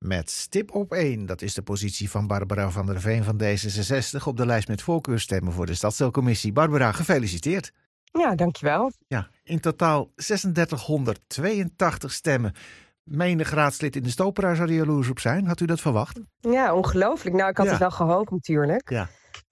Met stip op 1, dat is de positie van Barbara van der Veen van D66... op de lijst met voorkeurstemmen voor de Stadsdeelcommissie. Barbara, gefeliciteerd. Ja, dankjewel. Ja, in totaal 3682 stemmen. Menig raadslid in de Stopera zou er jaloers op zijn. Had u dat verwacht? Ja, ongelooflijk. Nou, ik had het wel gehoopt natuurlijk. Ja.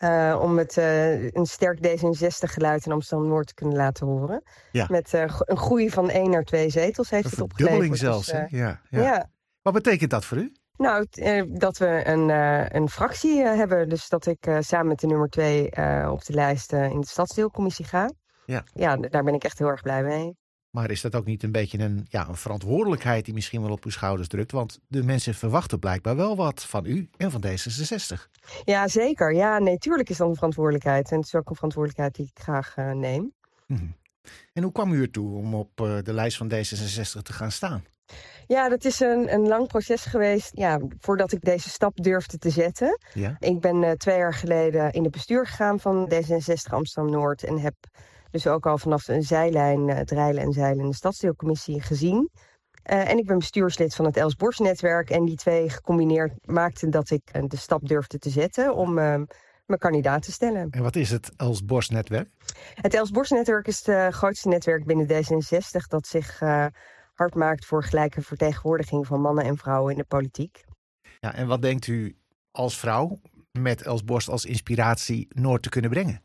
Om het een sterk D66-geluid in Amsterdam-Noord te kunnen laten horen. Ja. Met een groei van 1 naar 2 zetels heeft het opgeleverd. Een verdubbeling zelfs, hè? Ja. Wat betekent dat voor u? Nou, dat we een fractie hebben. Dus dat ik samen met de nummer 2 op de lijst in de Stadsdeelcommissie ga. Ja, daar ben ik echt heel erg blij mee. Maar is dat ook niet een beetje een verantwoordelijkheid die misschien wel op uw schouders drukt? Want de mensen verwachten blijkbaar wel wat van u en van D66. Ja, zeker. Ja, nee, tuurlijk is dat een verantwoordelijkheid. En het is ook een verantwoordelijkheid die ik graag neem. Mm-hmm. En hoe kwam u ertoe om op de lijst van D66 te gaan staan? Ja, dat is een lang proces geweest voordat ik deze stap durfde te zetten. Ja. Ik ben 2 jaar geleden in het bestuur gegaan van D66 Amsterdam-Noord en heb dus ook al vanaf een zijlijn, het rijlen en zeilen in de Stadsdeelcommissie gezien. En ik ben bestuurslid van het Els Borst netwerk. En die 2 gecombineerd maakten dat ik de stap durfde te zetten om mijn kandidaat te stellen. En wat is het Els Borst netwerk? Het Els Borst netwerk is het grootste netwerk binnen D66 dat zich hard maakt voor gelijke vertegenwoordiging van mannen en vrouwen in de politiek. Ja, en wat denkt u als vrouw met Els Borst als inspiratie Noord te kunnen brengen?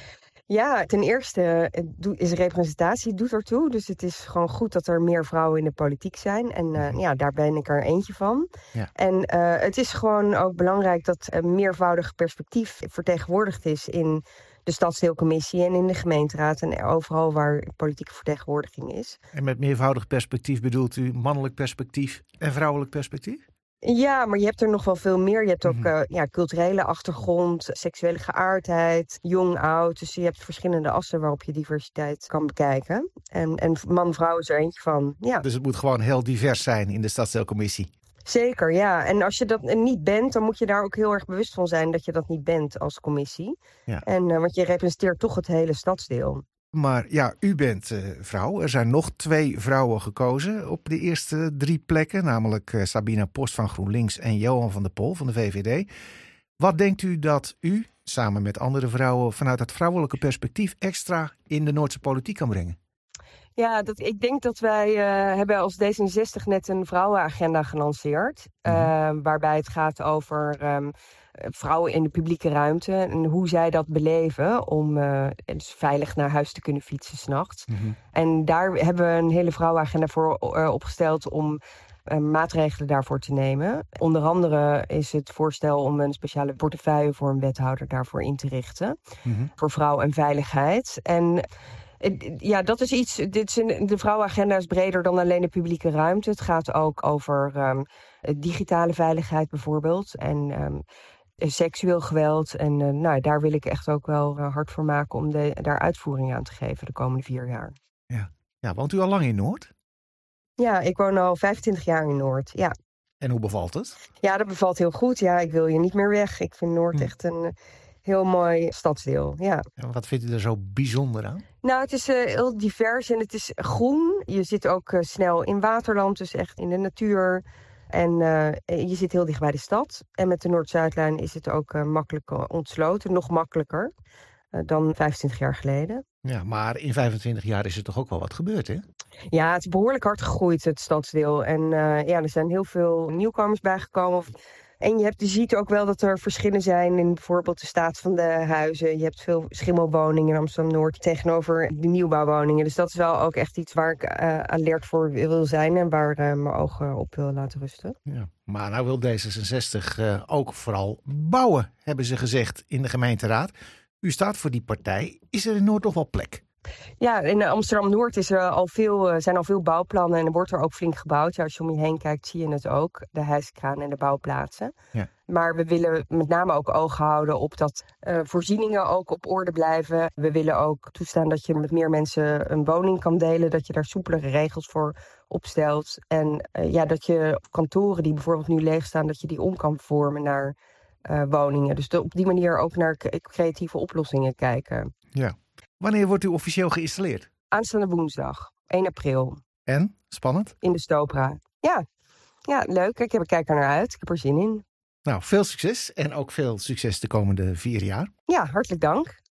Ja, ten eerste is representatie doet ertoe. Dus het is gewoon goed dat er meer vrouwen in de politiek zijn. En daar ben ik er eentje van. Ja. En het is gewoon ook belangrijk dat een meervoudig perspectief vertegenwoordigd is in de Stadsdeelcommissie en in de gemeenteraad en overal waar politieke vertegenwoordiging is. En met meervoudig perspectief bedoelt u mannelijk perspectief en vrouwelijk perspectief? Ja, maar je hebt er nog wel veel meer. Je hebt ook culturele achtergrond, seksuele geaardheid, jong, oud. Dus je hebt verschillende assen waarop je diversiteit kan bekijken. En man-vrouw is er eentje van. Ja. Dus het moet gewoon heel divers zijn in de Stadsdeelcommissie? Zeker, ja. En als je dat niet bent, dan moet je daar ook heel erg bewust van zijn dat je dat niet bent als commissie. Ja. Want je representeert toch het hele stadsdeel. Maar ja, u bent vrouw. Er zijn nog 2 vrouwen gekozen op de eerste 3 plekken. Namelijk Sabina Post van GroenLinks en Johan van der Pol van de VVD. Wat denkt u dat u, samen met andere vrouwen, vanuit het vrouwelijke perspectief extra in de Noordse politiek kan brengen? Ja, ik denk dat wij hebben als D66 net een vrouwenagenda gelanceerd. Waarbij het gaat over vrouwen in de publieke ruimte en hoe zij dat beleven om dus veilig naar huis te kunnen fietsen 's nachts. En daar hebben we een hele vrouwenagenda voor opgesteld om maatregelen daarvoor te nemen. Onder andere is het voorstel om een speciale portefeuille voor een wethouder daarvoor in te richten. Voor vrouw en veiligheid. En ja, dat is iets. De vrouwenagenda is breder dan alleen de publieke ruimte. Het gaat ook over digitale veiligheid bijvoorbeeld. En seksueel geweld. En daar wil ik echt ook wel hard voor maken om daar uitvoering aan te geven de komende 4 jaar. Ja, woont u al lang in Noord? Ja, ik woon al 25 jaar in Noord, ja. En hoe bevalt het? Ja, dat bevalt heel goed. Ja, ik wil hier niet meer weg. Ik vind Noord echt een heel mooi stadsdeel, ja. En wat vindt u er zo bijzonder aan? Nou, het is heel divers en het is groen. Je zit ook snel in waterland, dus echt in de natuur. En je zit heel dicht bij de stad. En met de Noord-Zuidlijn is het ook makkelijk ontsloten. Nog makkelijker dan 25 jaar geleden. Ja, maar in 25 jaar is er toch ook wel wat gebeurd, hè? Ja, het is behoorlijk hard gegroeid, het stadsdeel. En er zijn heel veel nieuwkomers bijgekomen. En je ziet ook wel dat er verschillen zijn in bijvoorbeeld de staat van de huizen. Je hebt veel schimmelwoningen in Amsterdam-Noord tegenover de nieuwbouwwoningen. Dus dat is wel ook echt iets waar ik alert voor wil zijn en waar mijn ogen op wil laten rusten. Ja, maar nou wil D66 ook vooral bouwen, hebben ze gezegd in de gemeenteraad. U staat voor die partij. Is er in Noord nog wel plek? Ja, in Amsterdam-Noord zijn al veel bouwplannen en er wordt er ook flink gebouwd. Ja, als je om je heen kijkt, zie je het ook, de hijskraan en de bouwplaatsen. Ja. Maar we willen met name ook oog houden op dat voorzieningen ook op orde blijven. We willen ook toestaan dat je met meer mensen een woning kan delen, dat je daar soepelere regels voor opstelt. En dat je kantoren die bijvoorbeeld nu leeg staan, dat je die om kan vormen naar woningen. Dus op die manier ook naar creatieve oplossingen kijken. Ja. Wanneer wordt u officieel geïnstalleerd? Aanstaande woensdag, 1 april. En? Spannend? In de Stopera. Ja, Ja, leuk. Ik kijk er naar uit. Ik heb er zin in. Nou, veel succes en ook veel succes de komende 4 jaar. Ja, hartelijk dank.